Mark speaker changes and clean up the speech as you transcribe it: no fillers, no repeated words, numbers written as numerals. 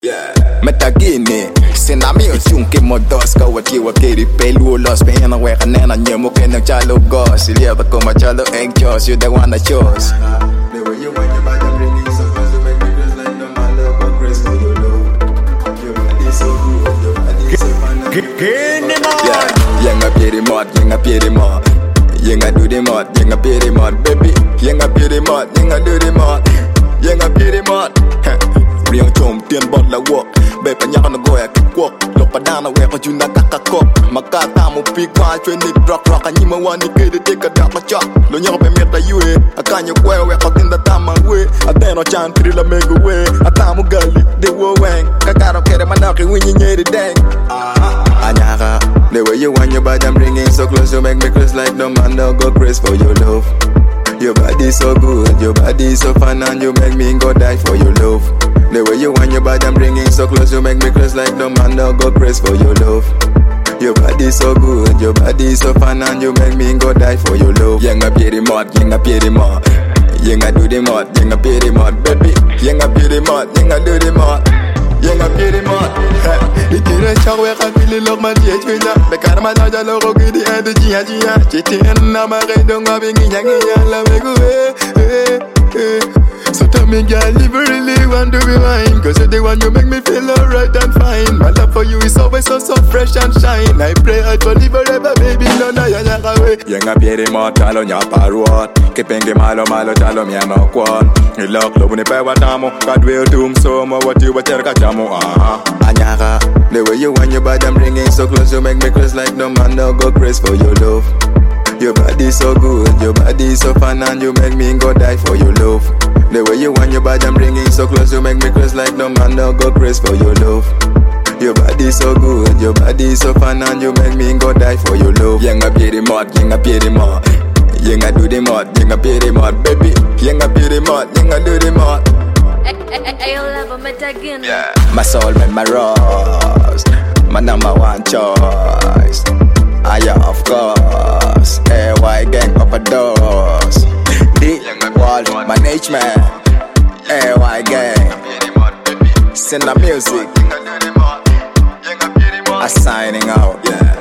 Speaker 1: Metagini, sinami o chunki mo dos ka wati wakiri pelu los pe na weka nena nyemo ke na chalo gos ilia ba ko ma chalo anxious you the one that chose. The way you want your body bringing so close to make me just like no man love but grace for your love. Your body so good, your body so fun. Yang a pity mod, yang a pity mod. Yang a do the mod, yang a pity mod, baby. Yang a pity mod, yang a do the mod. Yang a pity mod. Riêng chồm tiền bọt là work. Bề pa nhạc nó gọi là kick walk. Lộc pa đana wek pa juna kakakok. Makata mo pick one train it rock rock. Anyi ma wani kede take a drop ma chop. Lo nyaka pe meta yue. Akanya kwe wek out in the tama we. Ateno chan kiri la mega we. Atamu gali de wo wang. Kakaro kere manaki winyi nyeri dang. Anyaka, the way you want your body I'm bringing so close. You make me crazy like no man no go crazy for your love. Your body so good, your body so fun, and you make me go die for your love. The way you want your body I'm bringing so close. You make me crazy like no man no go crazy for your love. Your body so good, your body so fun, and you make me go die for your love. Yang a pity mod, yang a pity mod. Yang a do the mod, yang a pity mod, baby. Yang a pity mod, yang a do the mod. Yang a pity mod. Itire chawe kakili lok man ye chwenya. Bekar ma jaja loko gidi ende jia jia. Chitien na maredo ngabi nginya nginya la megu So tell me girl, if you really want to be mine, cause you're the one you make me feel alright and fine. My love for you is always so fresh and shine. I pray I will live forever, baby, no na ya nyaka we. Yang a pity mod, talo nya paruot. Kipenge malo malo talo miya makwon. Ilok lobo ni pewa tamo. Kadwe utum so mo what you water kachamo. Anyaka, the way you want your body I'm bringing so close. You make me crazy like no man no go crazy for your love. Your body so good, your body so fun, and you make me go die for your love. The way you want your body I'm bringing so close. You make me crazy like no man no go crazy for your love. Your body so good, your body so fun, and you make me go die for your love. Yang a pity mod, yang a pity mod. Yang a do the mod, yang a pity mod, baby. Yang a pity mod, yang a do the mod. My soul, my rose, my number one choice. Of course, AY gang overdose. The world management, AY gang. Send the music. I'm signing out.